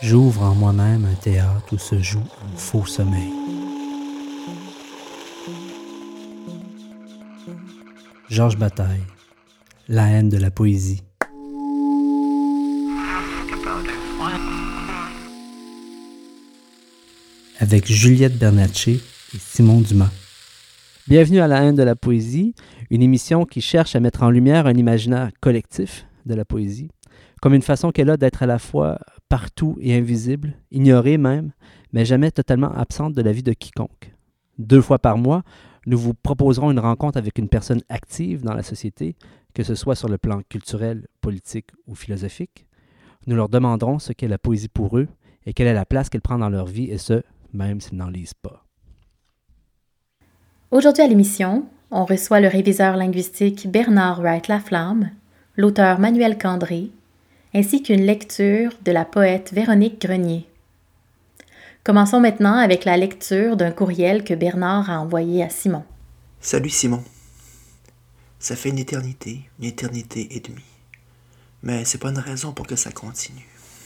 J'ouvre en moi-même un théâtre où se joue un faux sommeil. Georges Bataille, La haine de la poésie. Avec Juliette Bernatchez et Simon Dumas. Bienvenue à La haine de la poésie, une émission qui cherche à mettre en lumière un imaginaire collectif de la poésie, comme une façon qu'elle a d'être à la fois partout et invisible, ignorée même, mais jamais totalement absente de la vie de quiconque. 2 fois par mois, nous vous proposerons une rencontre avec une personne active dans la société, que ce soit sur le plan culturel, politique ou philosophique. Nous leur demanderons ce qu'est la poésie pour eux et quelle est la place qu'elle prend dans leur vie, et ce, même s'ils n'en lisent pas. Aujourd'hui à l'émission, on reçoit le réviseur linguistique Bernard Wright-Laflamme, l'auteur Manuel Candré, ainsi qu'une lecture de la poète Véronique Grenier. Commençons maintenant avec la lecture d'un courriel que Bernard a envoyé à Simon. Salut Simon. Ça fait une éternité et demie. Mais c'est pas une raison pour que ça continue.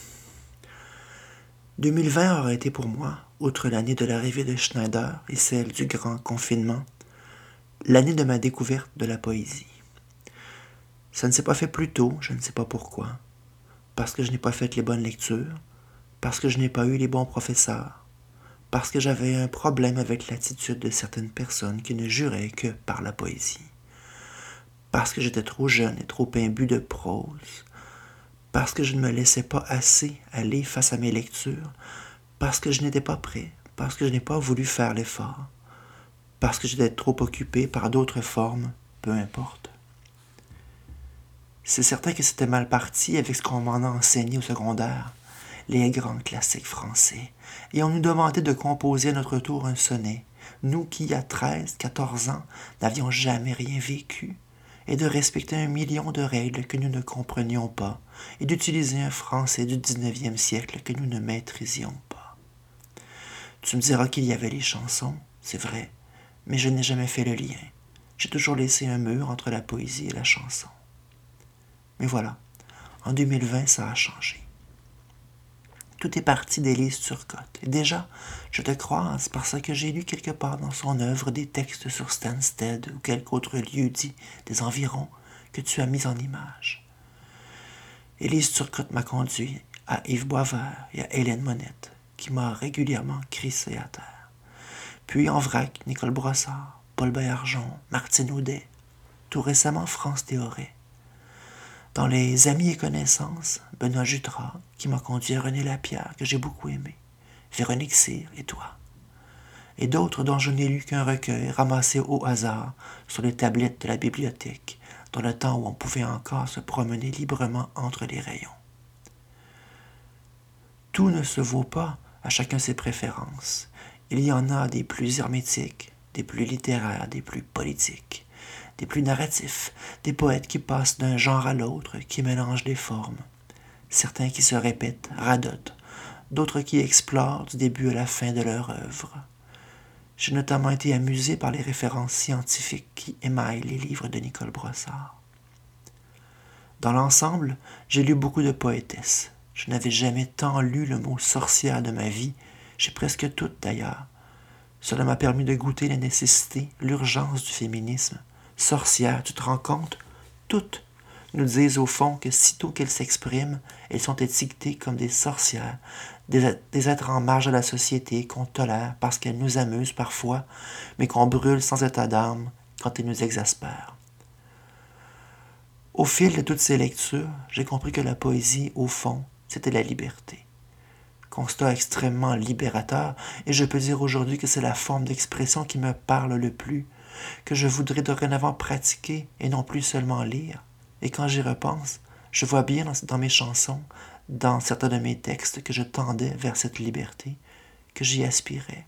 2020 aurait été pour moi, outre l'année de l'arrivée de Schneider et celle du grand confinement, l'année de ma découverte de la poésie. Ça ne s'est pas fait plus tôt, je ne sais pas pourquoi. Parce que je n'ai pas fait les bonnes lectures, parce que je n'ai pas eu les bons professeurs, parce que j'avais un problème avec l'attitude de certaines personnes qui ne juraient que par la poésie, parce que j'étais trop jeune et trop imbu de prose, parce que je ne me laissais pas assez aller face à mes lectures, parce que je n'étais pas prêt, parce que je n'ai pas voulu faire l'effort, parce que j'étais trop occupé par d'autres formes, peu importe. C'est certain que c'était mal parti avec ce qu'on m'en a enseigné au secondaire, les grands classiques français, et on nous demandait de composer à notre tour un sonnet, nous qui, à 13, 14 ans, n'avions jamais rien vécu, et de respecter 1 million de règles que nous ne comprenions pas, et d'utiliser un français du 19e siècle que nous ne maîtrisions pas. Tu me diras qu'il y avait les chansons, c'est vrai, mais je n'ai jamais fait le lien. J'ai toujours laissé un mur entre la poésie et la chanson. Mais voilà, en 2020, ça a changé. Tout est parti d'Élise Turcotte. Et déjà, je te croise parce que j'ai lu quelque part dans son œuvre des textes sur Stansted ou quelque autre lieu dit des environs que tu as mis en image. Élise Turcotte m'a conduit à Yves Boisvert et à Hélène Monette, qui m'a régulièrement crissé à terre. Puis en vrac, Nicole Brossard, Paul Baillargeon, Martine Audet, tout récemment France Théoret. Dans les Amis et connaissances, Benoît Jutras, qui m'a conduit à René Lapierre, que j'ai beaucoup aimé, Véronique Cyr et toi. Et d'autres dont je n'ai lu qu'un recueil ramassé au hasard sur les tablettes de la bibliothèque, dans le temps où on pouvait encore se promener librement entre les rayons. Tout ne se vaut pas, à chacun ses préférences. Il y en a des plus hermétiques, des plus littéraires, des plus politiques, des plus narratifs, des poètes qui passent d'un genre à l'autre, qui mélangent les formes. Certains qui se répètent, radotent, d'autres qui explorent du début à la fin de leur œuvre. J'ai notamment été amusé par les références scientifiques qui émaillent les livres de Nicole Brossard. Dans l'ensemble, j'ai lu beaucoup de poétesses. Je n'avais jamais tant lu le mot sorcière de ma vie, j'ai presque toutes d'ailleurs. Cela m'a permis de goûter la nécessité, l'urgence du féminisme. Sorcières, tu te rends compte? Toutes nous disent au fond que sitôt qu'elles s'expriment, elles sont étiquetées comme des sorcières, des êtres en marge de la société qu'on tolère parce qu'elles nous amusent parfois, mais qu'on brûle sans état d'âme quand elles nous exaspèrent. Au fil de toutes ces lectures, j'ai compris que la poésie, au fond, c'était la liberté. Constat extrêmement libérateur, et je peux dire aujourd'hui que c'est la forme d'expression qui me parle le plus, que je voudrais dorénavant pratiquer et non plus seulement lire. Et quand j'y repense, je vois bien dans mes chansons, dans certains de mes textes, que je tendais vers cette liberté, que j'y aspirais.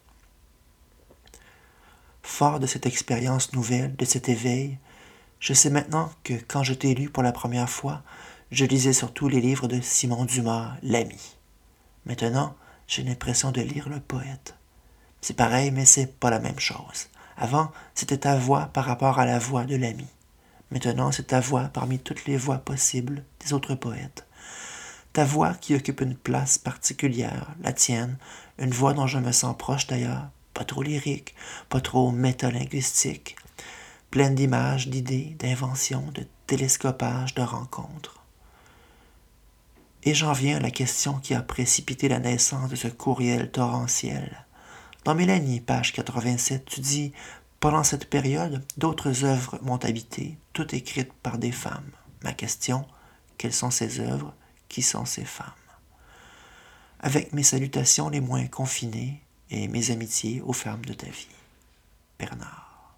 Fort de cette expérience nouvelle, de cet éveil, je sais maintenant que quand je t'ai lu pour la première fois, je lisais surtout les livres de Simon Dumas, l'ami. Maintenant, j'ai l'impression de lire le poète. C'est pareil, mais c'est pas la même chose. Avant, c'était ta voix par rapport à la voix de l'ami. Maintenant, c'est ta voix parmi toutes les voix possibles des autres poètes. ta voix qui occupe une place particulière, la tienne, une voix dont je me sens proche d'ailleurs, pas trop lyrique, pas trop métalinguistique, pleine d'images, d'idées, d'inventions, de télescopage, de rencontres. Et j'en viens à la question qui a précipité la naissance de ce courriel torrentiel. Dans Mélanie, page 87, tu dis « Pendant cette période, d'autres œuvres m'ont habité, toutes écrites par des femmes. Ma question, quelles sont ces œuvres? Qui sont ces femmes? » Avec mes salutations les moins confinées et mes amitiés aux femmes de ta vie. Bernard.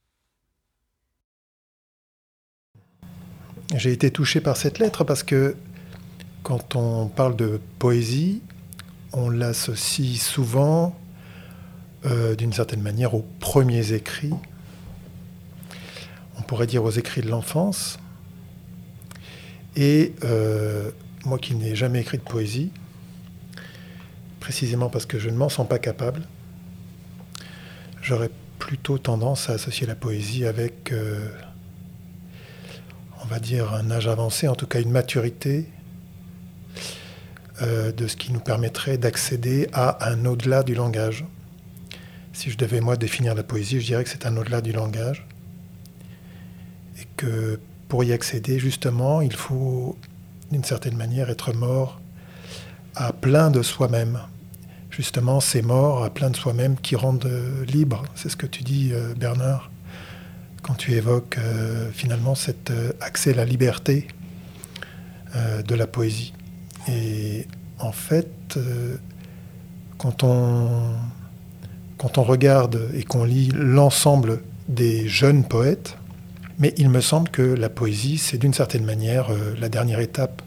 J'ai été touché par cette lettre parce que quand on parle de poésie, on l'associe souvent d'une certaine manière aux premiers écrits. On pourrait dire aux écrits de l'enfance. Et moi qui n'ai jamais écrit de poésie, précisément parce que je ne m'en sens pas capable, j'aurais plutôt tendance à associer la poésie avec, on va dire, un âge avancé, en tout cas une maturité de ce qui nous permettrait d'accéder à un au-delà du langage. Si je devais, moi, définir la poésie, je dirais que c'est un au-delà du langage. Et que pour y accéder, justement, il faut, d'une certaine manière, être mort à plein de soi-même. Justement, ces morts à plein de soi-même qui rendent libre. C'est ce que tu dis, Bernard, quand tu évoques finalement cet accès à la liberté de la poésie. Et en fait, quand on regarde et qu'on lit l'ensemble des jeunes poètes, mais il me semble que la poésie, c'est d'une certaine manière la dernière étape.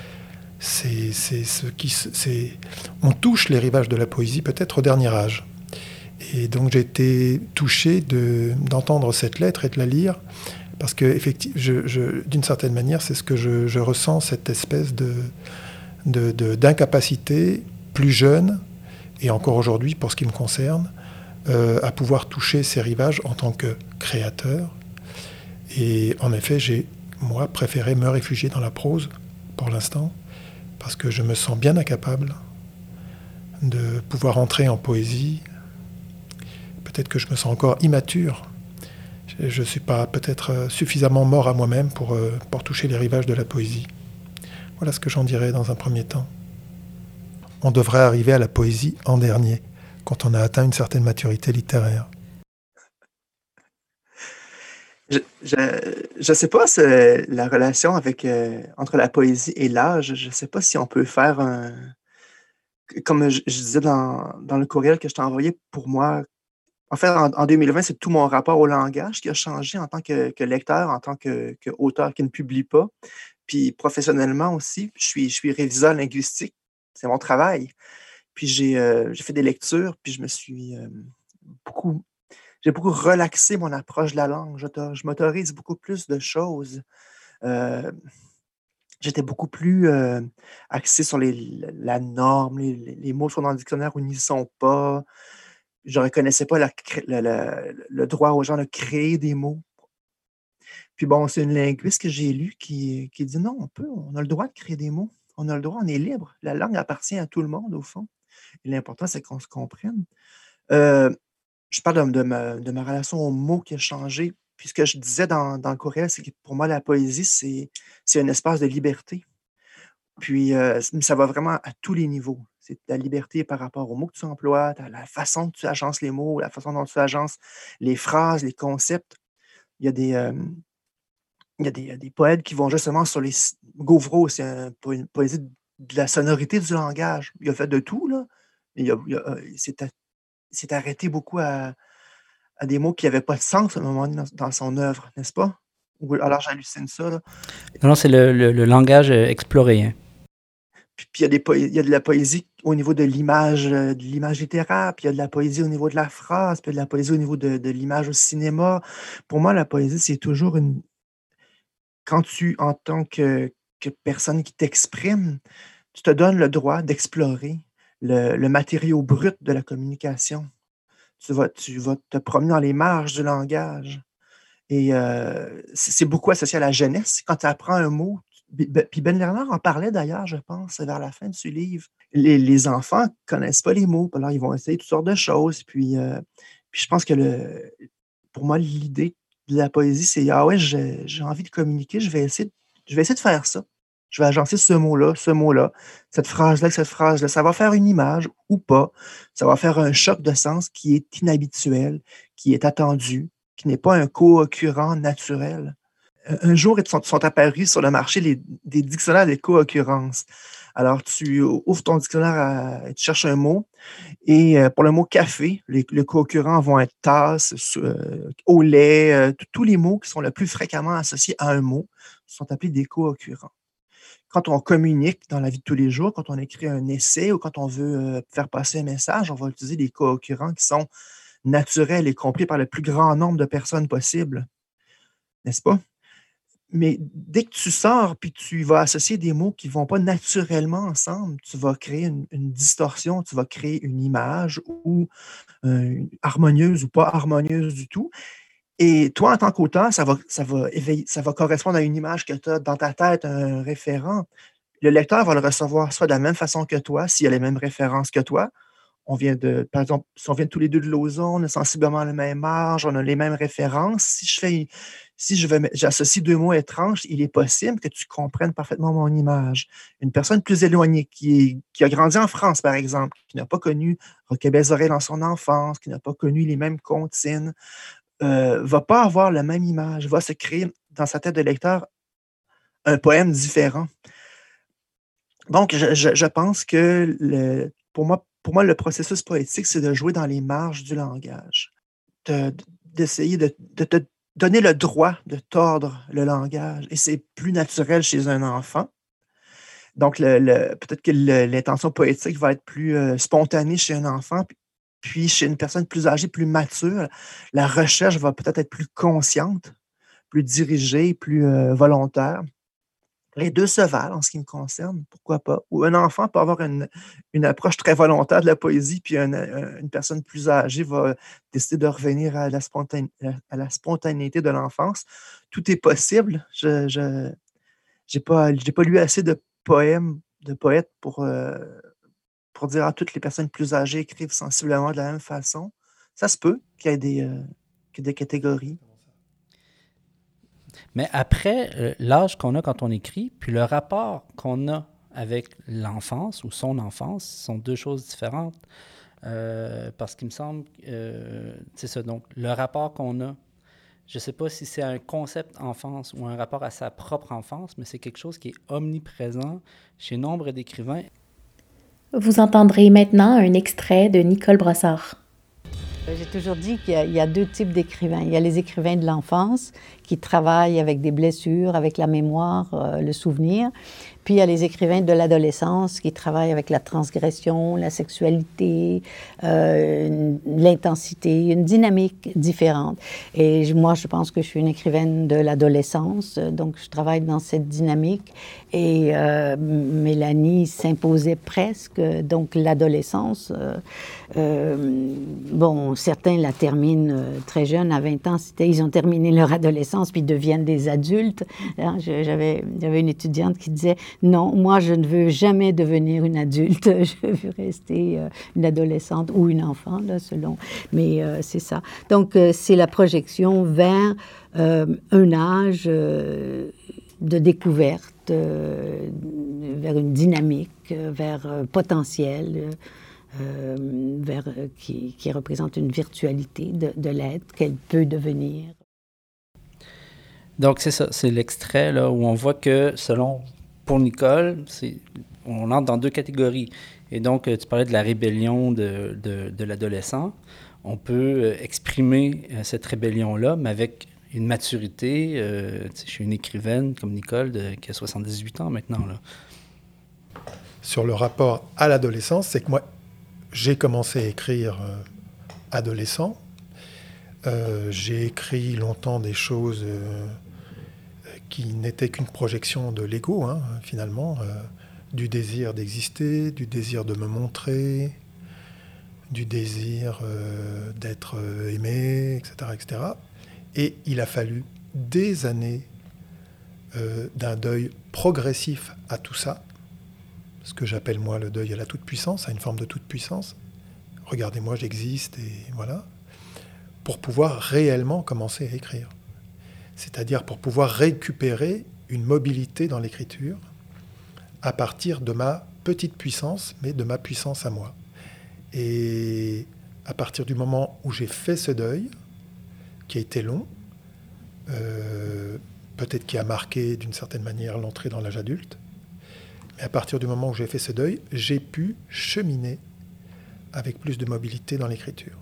On touche les rivages de la poésie peut-être au dernier âge. Et donc j'ai été touché d'entendre cette lettre et de la lire, parce que d'une certaine manière, c'est ce que je ressens, cette espèce d'incapacité plus jeune, et encore aujourd'hui pour ce qui me concerne, à pouvoir toucher ces rivages en tant que créateur. Et en effet, j'ai, moi, préféré me réfugier dans la prose, pour l'instant, parce que je me sens bien incapable de pouvoir entrer en poésie. Peut-être que je me sens encore immature. Je ne suis pas peut-être suffisamment mort à moi-même pour toucher les rivages de la poésie. Voilà ce que j'en dirais dans un premier temps. On devrait arriver à la poésie en dernier, quand on a atteint une certaine maturité littéraire. Je sais pas la relation avec entre la poésie et l'âge. Je sais pas si on peut faire comme je disais dans le courriel que je t'ai envoyé, pour moi, en fait, en 2020, c'est tout mon rapport au langage qui a changé en tant que lecteur, en tant qu'auteur qui ne publie pas. Puis professionnellement aussi, je suis réviseur linguistique, c'est mon travail. Puis j'ai fait des lectures, puis beaucoup j'ai beaucoup relaxé mon approche de la langue. Je m'autorise beaucoup plus de choses. Heu, J'étais beaucoup plus, axé sur la norme, les mots sont dans le dictionnaire ou n'y sont pas. Je reconnaissais pas le droit aux gens de créer des mots. Puis bon, c'est une linguiste que j'ai lue qui dit: «Non, on a le droit de créer des mots. On a le droit, on est libre. La langue appartient à tout le monde, au fond. Et l'important, c'est qu'on se comprenne». Heu, je parle de ma relation aux mots qui a changé. Puis ce que je disais dans le courriel, c'est que pour moi, la poésie, c'est un espace de liberté. Puis, ça va vraiment à tous les niveaux. C'est ta liberté par rapport aux mots que tu emploies, la façon que tu agences les mots, la façon dont tu agences les phrases, les concepts. Il y a des poètes qui vont justement sur Gauvreau, c'est une poésie de la sonorité du langage. Il a fait de tout, là. Il s'est arrêté beaucoup à des mots qui n'avaient pas de sens à un moment donné dans son œuvre, n'est-ce pas? Ou alors j'hallucine ça, là. Non, non, c'est le langage exploré, hein. Puis il y a de la poésie au niveau de l'image littéraire, puis il y a de la poésie au niveau de la phrase, puis il y a de la poésie au niveau de l'image au cinéma. Pour moi, la poésie, c'est toujours quand tu, en tant que personne qui t'exprime, tu te donnes le droit d'explorer le matériau brut de la communication. Tu vas te promener dans les marges du langage et c'est beaucoup associé à la jeunesse. Quand tu apprends un mot, Puis Ben Lerner en parlait d'ailleurs, je pense, vers la fin de ce livre. Les enfants connaissent pas les mots, alors ils vont essayer toutes sortes de choses. Puis je pense que pour moi, l'idée de la poésie, c'est ah ouais, j'ai envie de communiquer, je vais essayer de faire ça. Je vais agencer ce mot-là, cette phrase-là, cette phrase-là. Ça va faire une image ou pas. Ça va faire un choc de sens qui est inhabituel, qui est attendu, qui n'est pas un co-occurrent naturel. Un jour, ils sont apparus sur le marché des dictionnaires des co-occurrences. Alors, tu ouvres ton dictionnaire, tu cherches un mot, et pour le mot café, les co-occurrents vont être tasse, au lait, tous les mots qui sont le plus fréquemment associés à un mot sont appelés des co-occurrents. Quand on communique dans la vie de tous les jours, quand on écrit un essai ou quand on veut faire passer un message, on va utiliser des co-occurrents qui sont naturels et compris par le plus grand nombre de personnes possible, n'est-ce pas? Mais dès que tu sors puis que tu vas associer des mots qui ne vont pas naturellement ensemble, tu vas créer une distorsion, tu vas créer une image ou harmonieuse ou pas harmonieuse du tout. Et toi, en tant qu'auteur, ça va correspondre à une image que tu as dans ta tête, un référent. Le lecteur va le recevoir soit de la même façon que toi, s'il a les mêmes références que toi. Par exemple, si on vient tous les deux de Lauson, on a sensiblement le même âge, on a les mêmes références. Si j'associe deux mots étranges, il est possible que tu comprennes parfaitement mon image. Une personne plus éloignée, qui a grandi en France, par exemple, qui n'a pas connu Roquet-Bézorel dans son enfance, qui n'a pas connu les mêmes comptines, va pas avoir la même image, va se créer dans sa tête de lecteur un poème différent. Donc, je pense que pour moi, le processus poétique, c'est de jouer dans les marges du langage, d'essayer de te donner le droit de tordre le langage. Et c'est plus naturel chez un enfant. Donc, peut-être que l'intention poétique va être plus spontanée chez un enfant, puis chez une personne plus âgée, plus mature, la recherche va peut-être être plus consciente, plus dirigée, plus volontaire. Les deux se valent en ce qui me concerne, pourquoi pas? Ou un enfant peut avoir une approche très volontaire de la poésie, puis une personne plus âgée va décider de revenir à la spontanéité de l'enfance. Tout est possible. Je j'ai pas lu assez de poètes pour dire: «Ah, toutes les personnes plus âgées écrivent sensiblement de la même façon». Ça se peut qu'il y ait des catégories. Mais après, l'âge qu'on a quand on écrit, puis le rapport qu'on a avec l'enfance ou son enfance, sont deux choses différentes. Parce qu'il me semble, c'est ça, donc le rapport qu'on a, je ne sais pas si c'est un concept enfance ou un rapport à sa propre enfance, mais c'est quelque chose qui est omniprésent chez nombre d'écrivains. Vous entendrez maintenant un extrait de Nicole Brossard. J'ai toujours dit qu'il y a deux types d'écrivains. Il y a les écrivains de l'enfance qui travaillent avec des blessures, avec la mémoire, le souvenir. Puis il y a les écrivains de l'adolescence qui travaillent avec la transgression, la sexualité, l'intensité, une dynamique différente. Et moi, je pense que je suis une écrivaine de l'adolescence, donc je travaille dans cette dynamique. Et Mélanie s'imposait presque, donc l'adolescence. Bon, certains la terminent très jeune, à 20 ans, ils ont terminé leur adolescence puis deviennent des adultes. Hein, j'avais une étudiante qui disait « Non, moi, je ne veux jamais devenir une adulte. Je veux rester une adolescente ou une enfant, là, selon. » Mais c'est ça. Donc, c'est la projection vers un âge de découverte, vers une dynamique, vers potentiel, qui représente une virtualité de l'être qu'elle peut devenir. Donc, c'est ça, c'est l'extrait là, où on voit que, pour Nicole, on entre dans deux catégories. Et donc, tu parlais de la rébellion de l'adolescent. On peut exprimer cette rébellion-là, mais avec une maturité. Je suis une écrivaine comme Nicole qui a 78 ans maintenant. Là. Sur le rapport à l'adolescence, c'est que moi, j'ai commencé à écrire adolescent. J'ai écrit longtemps des choses qui n'étaient qu'une projection de l'ego, hein, finalement, du désir d'exister, du désir de me montrer, du désir d'être aimé, etc., etc. Et il a fallu des années d'un deuil progressif à tout ça, ce que j'appelle moi le deuil à la toute-puissance, à une forme de toute-puissance. Regardez-moi, j'existe, et voilà. Pour pouvoir réellement commencer à écrire. C'est-à-dire pour pouvoir récupérer une mobilité dans l'écriture à partir de ma petite puissance, mais de ma puissance à moi. Et à partir du moment où j'ai fait ce deuil, qui a été long, peut-être qui a marqué d'une certaine manière l'entrée dans l'âge adulte, mais à partir du moment où j'ai fait ce deuil, j'ai pu cheminer avec plus de mobilité dans l'écriture.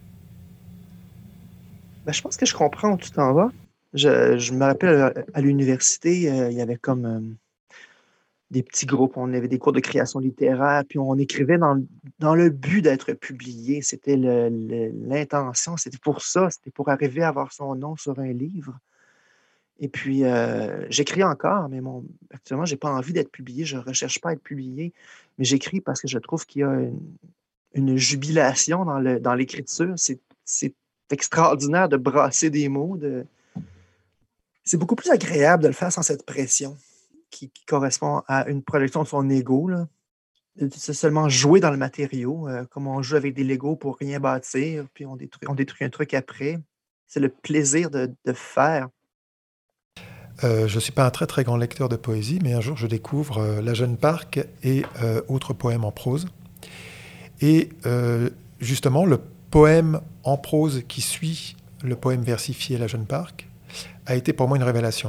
Ben, je pense que je comprends où tu t'en vas. Je me rappelle à l'université, il y avait comme des petits groupes, on avait des cours de création littéraire, puis on écrivait dans le but d'être publié. C'était l'intention, c'était pour ça, c'était pour arriver à avoir son nom sur un livre. Et puis, j'écris encore, mais actuellement, je n'ai pas envie d'être publié, je ne recherche pas à être publié, mais j'écris parce que je trouve qu'il y a une jubilation dans l'écriture. C'est extraordinaire de brasser des mots. C'est beaucoup plus agréable de le faire sans cette pression qui correspond à une projection de son ego, là. C'est seulement jouer dans le matériau, comme on joue avec des Legos pour rien bâtir, puis on détruit un truc après. C'est le plaisir de faire. Je ne suis pas un très très grand lecteur de poésie, mais un jour je découvre La Jeune Parc et autres poèmes en prose. Et justement, le poème en prose qui suit le poème versifié La Jeune Parc a été pour moi une révélation.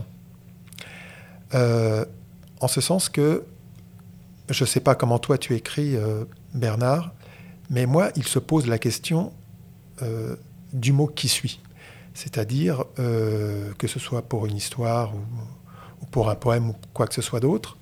En ce sens que, je ne sais pas comment toi tu écris, Bernard, mais moi, il se pose la question du mot qui suit. C'est-à-dire que ce soit pour une histoire ou pour un poème ou quoi que ce soit d'autre,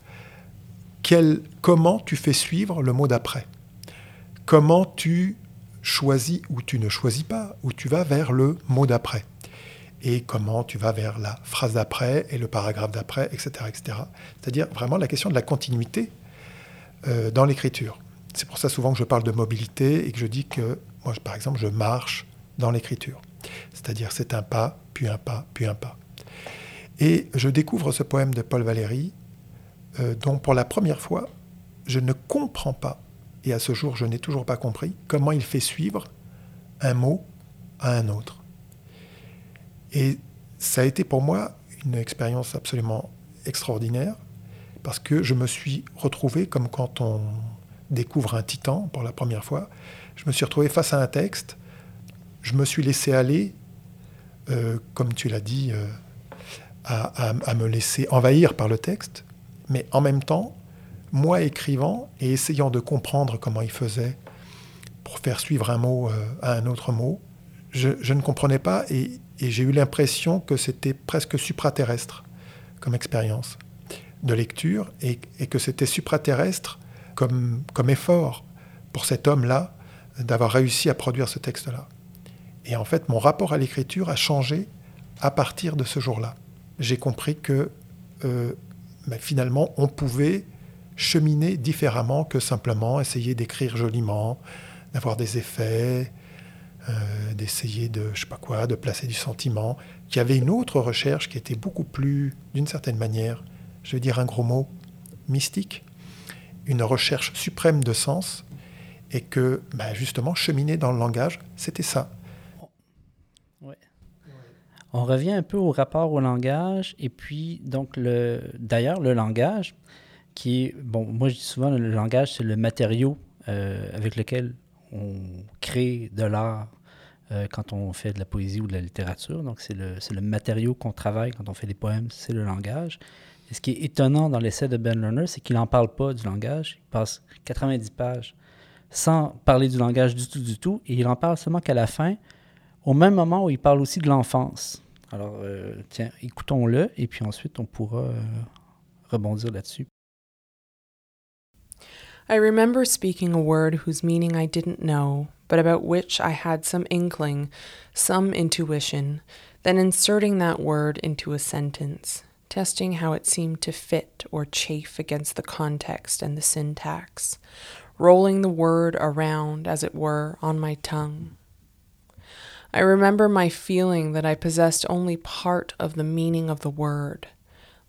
comment tu fais suivre le mot d'après ? Comment tu choisis ou tu ne choisis pas, ou tu vas vers le mot d'après ? Et comment tu vas vers la phrase d'après et le paragraphe d'après, etc., etc. C'est-à-dire vraiment la question de la continuité dans l'écriture. C'est pour ça souvent que je parle de mobilité et que je dis que moi, par exemple, je marche dans l'écriture. C'est-à-dire c'est un pas, puis un pas, puis un pas. Et je découvre ce poème de Paul Valéry, dont pour la première fois, je ne comprends pas, et à ce jour je n'ai toujours pas compris, comment il fait suivre un mot à un autre. Et ça a été pour moi une expérience absolument extraordinaire, parce que je me suis retrouvé, comme quand on découvre un titan pour la première fois, je me suis retrouvé face à un texte, je me suis laissé aller, comme tu l'as dit, à me laisser envahir par le texte, mais en même temps, moi écrivant et essayant de comprendre comment il faisait pour faire suivre un mot à un autre mot, je ne comprenais pas et j'ai eu l'impression que c'était presque supraterrestre comme expérience de lecture et que c'était supraterrestre comme effort pour cet homme-là d'avoir réussi à produire ce texte-là. Et en fait, mon rapport à l'écriture a changé à partir de ce jour-là. J'ai compris que finalement, on pouvait cheminer différemment que simplement essayer d'écrire joliment, d'avoir des effets, d'essayer de, je sais pas quoi, de placer du sentiment. Il y avait une autre recherche qui était beaucoup plus, d'une certaine manière, je vais dire un gros mot, mystique, une recherche suprême de sens, et que justement, cheminer dans le langage, c'était ça. Ouais. On revient un peu au rapport au langage, et puis, donc, d'ailleurs, le langage, qui est, bon, moi je dis souvent, le langage, c'est le matériau avec lequel on crée de l'art quand on fait de la poésie ou de la littérature. Donc, c'est le matériau qu'on travaille quand on fait des poèmes, c'est le langage. Et ce qui est étonnant dans l'essai de Ben Lerner, c'est qu'il n'en parle pas du langage. Il passe 90 pages sans parler du langage du tout, et il en parle seulement qu'à la fin, au même moment où il parle aussi de l'enfance. Alors, tiens, écoutons-le, et puis ensuite, on pourra rebondir là-dessus. I remember speaking a word whose meaning I didn't know, but about which I had some inkling, some intuition, then inserting that word into a sentence, testing how it seemed to fit or chafe against the context and the syntax, rolling the word around, as it were, on my tongue. I remember my feeling that I possessed only part of the meaning of the word,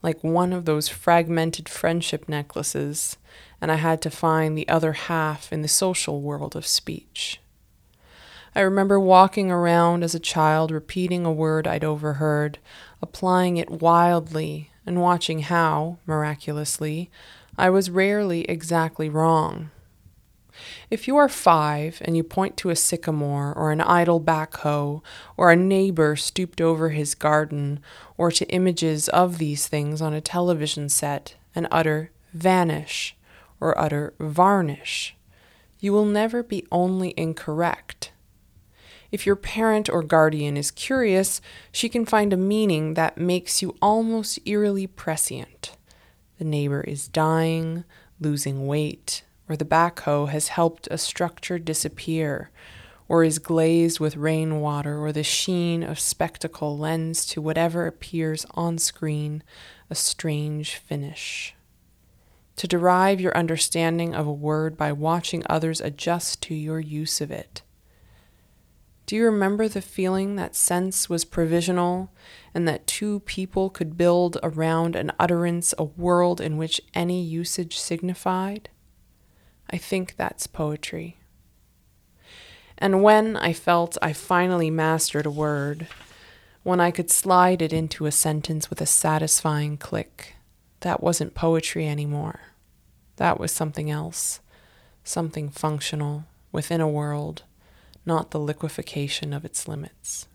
like one of those fragmented friendship necklaces, and I had to find the other half in the social world of speech. I remember walking around as a child, repeating a word I'd overheard, applying it wildly, and watching how, miraculously, I was rarely exactly wrong. If you are 5 and you point to a sycamore or an idle backhoe or a neighbor stooped over his garden or to images of these things on a television set and utter vanish or utter varnish, you will never be only incorrect. If your parent or guardian is curious, she can find a meaning that makes you almost eerily prescient. The neighbor is dying, losing weight, or the backhoe has helped a structure disappear, or is glazed with rainwater, or the sheen of spectacle lends to whatever appears on screen a strange finish. To derive your understanding of a word by watching others adjust to your use of it. Do you remember the feeling that sense was provisional and that two people could build around an utterance a world in which any usage signified? I think that's poetry. And when I felt I finally mastered a word, when I could slide it into a sentence with a satisfying click, that wasn't poetry anymore. That was something else, something functional within a world, not the liquefaction of its limits.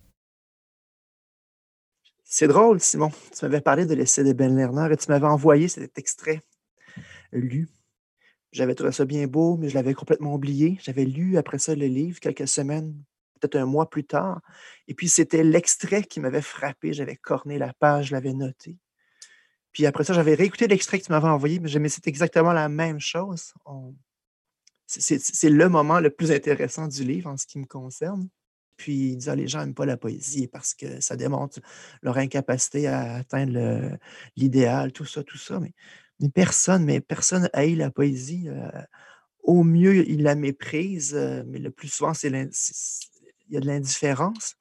C'est drôle, Simon. Tu m'avais parlé de l'essai de Ben Lerner et tu m'avais envoyé cet extrait lu. J'avais trouvé ça bien beau, mais je l'avais complètement oublié. J'avais lu après ça le livre quelques semaines, peut-être un mois plus tard. Et puis, c'était l'extrait qui m'avait frappé. J'avais corné la page, je l'avais noté. Puis après ça, j'avais réécouté l'extrait que tu m'avais envoyé, mais c'est exactement la même chose. C'est le moment le plus intéressant du livre en ce qui me concerne. Puis, dire les gens n'aiment pas la poésie parce que ça démontre leur incapacité à atteindre l'idéal, tout ça, tout ça. Mais personne haït la poésie. Au mieux, il la méprise, mais le plus souvent, il y a de l'indifférence.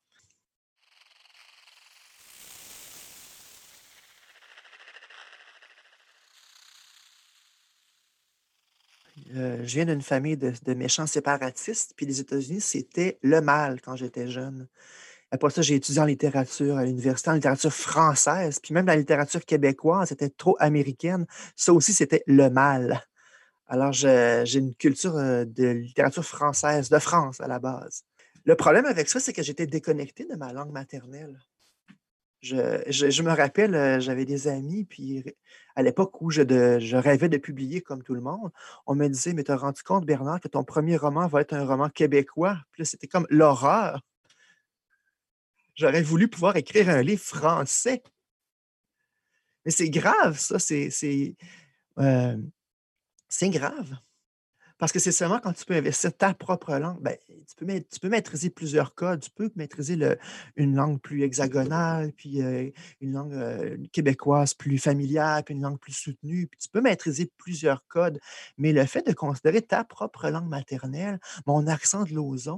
Je viens d'une famille de méchants séparatistes, puis les États-Unis, c'était le mal quand j'étais jeune. Après ça, j'ai étudié en littérature à l'université, en littérature française, puis même la littérature québécoise était trop américaine. Ça aussi, c'était le mal. Alors, j'ai une culture de littérature française, de France à la base. Le problème avec ça, c'est que j'étais déconnecté de ma langue maternelle. Je me rappelle, j'avais des amis, puis à l'époque où je rêvais de publier comme tout le monde, on me disait: «Mais t'as rendu compte, Bernard, que ton premier roman va être un roman québécois?» Puis là, c'était comme l'horreur. J'aurais voulu pouvoir écrire un livre français. Mais c'est grave, ça, euh, c'est grave. Parce que c'est seulement quand tu peux investir ta propre langue, ben, tu peux maîtriser plusieurs codes, tu peux maîtriser une langue plus hexagonale, puis une langue québécoise plus familière, puis une langue plus soutenue, puis tu peux maîtriser plusieurs codes. Mais le fait de considérer ta propre langue maternelle, mon accent de Lauson,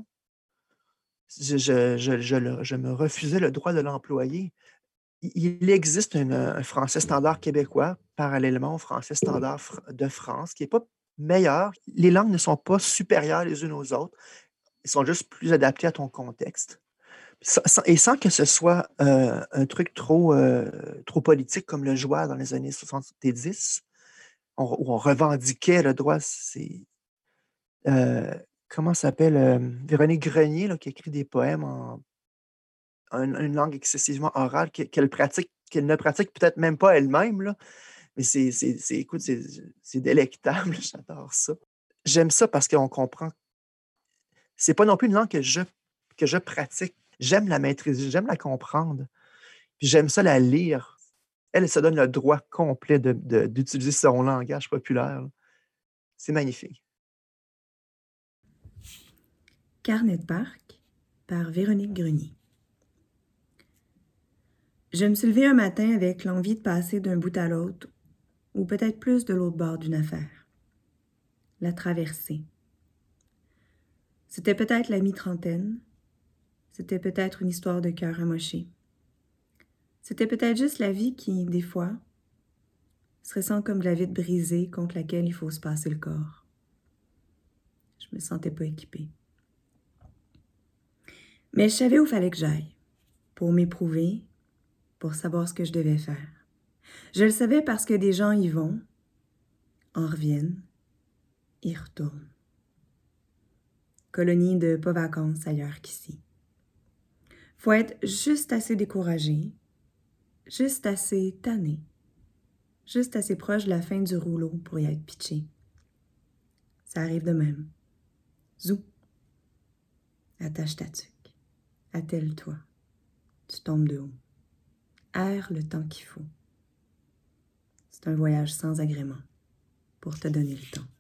je me refusais le droit de l'employer. Il existe un français standard québécois, parallèlement au français standard de France, qui n'est pas meilleur. Les langues ne sont pas supérieures les unes aux autres. Elles sont juste plus adaptées à ton contexte. Et sans que ce soit un truc trop politique comme le joueur dans les années 70, où on revendiquait le droit. Comment ça s'appelle? Véronique Grenier, là, qui écrit des poèmes en une langue excessivement orale qu'elle ne pratique peut-être même pas elle-même, là. Mais écoute, c'est délectable, j'adore ça. J'aime ça parce qu'on comprend. C'est pas non plus une langue que je pratique. J'aime la maîtriser, j'aime la comprendre. Puis j'aime ça la lire. Elle se donne le droit complet d'utiliser son langage populaire, là. C'est magnifique. Carnet de parc par Véronique Grenier. Je me suis levée un matin avec l'envie de passer d'un bout à l'autre, ou peut-être plus de l'autre bord d'une affaire. La traversée. C'était peut-être la mi-trentaine. C'était peut-être une histoire de cœur amoché. C'était peut-être juste la vie qui, des fois, stressant comme de la vitre brisée contre laquelle il faut se passer le corps. Je me sentais pas équipée. Mais je savais où fallait que j'aille, pour m'éprouver, pour savoir ce que je devais faire. Je le savais parce que des gens y vont, en reviennent, y retournent. Colonie de pas vacances ailleurs qu'ici. Faut être juste assez découragé, juste assez tanné, juste assez proche de la fin du rouleau pour y être pitché. Ça arrive de même. Zou. Attache ta tuque. Attelle-toi. Tu tombes de haut. Erre le temps qu'il faut. C'est un voyage sans agrément pour te donner le temps.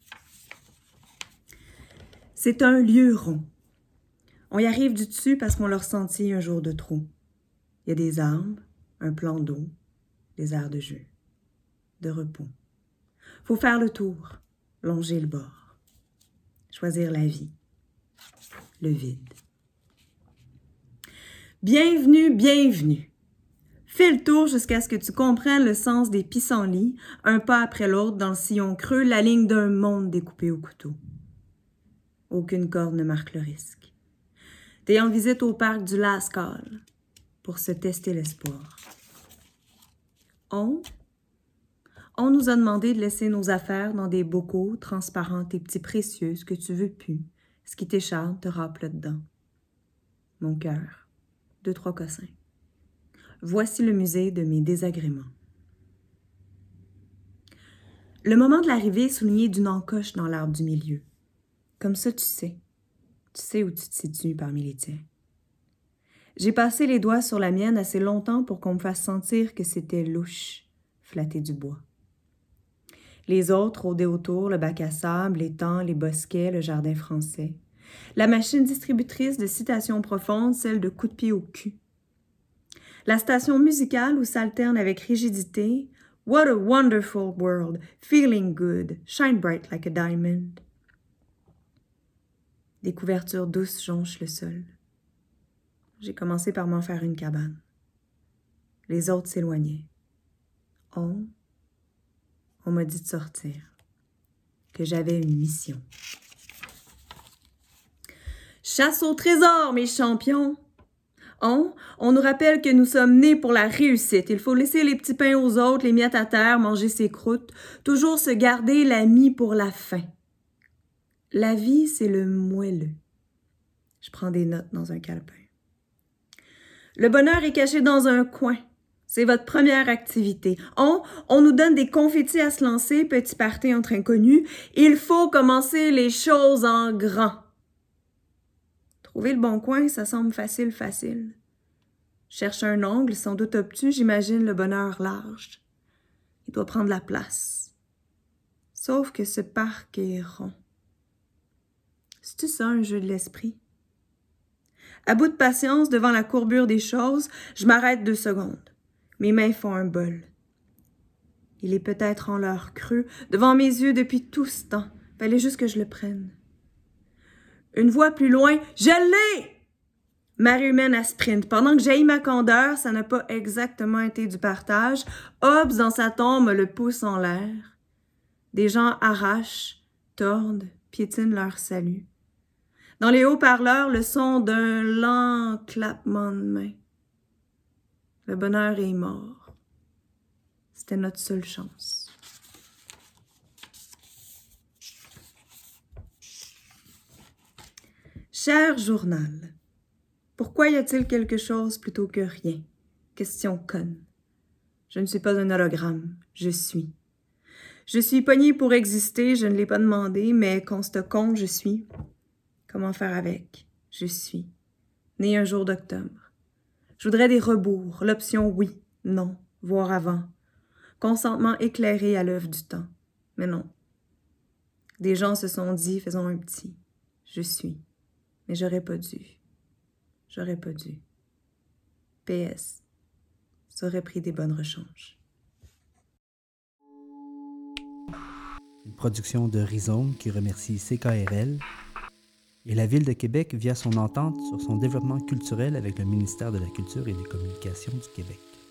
C'est un lieu rond. On y arrive du dessus parce qu'on l'a ressenti un jour de trop. Il y a des arbres, un plan d'eau, des aires de jeu, de repos. Faut faire le tour, longer le bord, choisir la vie, le vide. Bienvenue, bienvenue. Fais le tour jusqu'à ce que tu comprennes le sens des pissenlits, un pas après l'autre dans le sillon creux, la ligne d'un monde découpé au couteau. Aucune corde ne marque le risque. T'es en visite au parc du Lascaux pour se tester l'espoir. On nous a demandé de laisser nos affaires dans des bocaux transparents, tes petits précieux, ce que tu veux plus, ce qui t'écharpe te râpe là-dedans. Mon cœur, 2-3 cossins. Voici le musée de mes désagréments. Le moment de l'arrivée est souligné d'une encoche dans l'arbre du milieu. Comme ça, tu sais où tu te situes parmi les tiens. J'ai passé les doigts sur la mienne assez longtemps pour qu'on me fasse sentir que c'était louche, flatter du bois. Les autres rôdaient autour, le bac à sable, l'étang, les bosquets, le jardin français. La machine distributrice de citations profondes, celle de coups de pied au cul. La station musicale où s'alterne avec rigidité « What a wonderful world, feeling good, shine bright like a diamond ». Des couvertures douces jonchent le sol. J'ai commencé par m'en faire une cabane. Les autres s'éloignaient. On m'a dit de sortir, que j'avais une mission. Chasse au trésor, mes champions! On nous rappelle que nous sommes nés pour la réussite. Il faut laisser les petits pains aux autres, les miettes à terre, manger ses croûtes, toujours se garder la mie pour la fin. La vie, c'est le moelleux. Je prends des notes dans un calepin. Le bonheur est caché dans un coin. C'est votre première activité. On nous donne des confettis à se lancer, petit party entre inconnus. Il faut commencer les choses en grand. Trouver le bon coin, ça semble facile. Je cherche un angle, sans doute obtus, j'imagine le bonheur large. Il doit prendre la place. Sauf que ce parc est rond. C'est-tu ça, un jeu de l'esprit? À bout de patience, devant la courbure des choses, je m'arrête 2 secondes. Mes mains font un bol. Il est peut-être en leur creux, devant mes yeux depuis tout ce temps. Fallait juste que je le prenne. Une voix plus loin, « Je l'ai! » Marée humaine à sprint. Pendant que j'haïs ma candeur, ça n'a pas exactement été du partage. Hobbes, dans sa tombe, le pouce en l'air. Des gens arrachent, tordent, piétinent leur salut. Dans les haut-parleurs, le son d'un lent clappement de mains. Le bonheur est mort. C'était notre seule chance. Cher journal, pourquoi y a-t-il quelque chose plutôt que rien? Question conne. Je ne suis pas un hologramme, je suis. Je suis pognée pour exister, je ne l'ai pas demandé, mais constat con, je suis. Comment faire avec? Je suis. Né un jour d'octobre. Je voudrais des rebours, l'option oui, non, voire avant. Consentement éclairé à l'œuvre du temps. Mais non. Des gens se sont dit, faisons un petit. Je suis. Mais j'aurais pas dû. J'aurais pas dû. PS. Ça aurait pris des bonnes rechanges. Une production de Rhizome qui remercie CKRL et la Ville de Québec via son entente sur son développement culturel avec le ministère de la Culture et des Communications du Québec.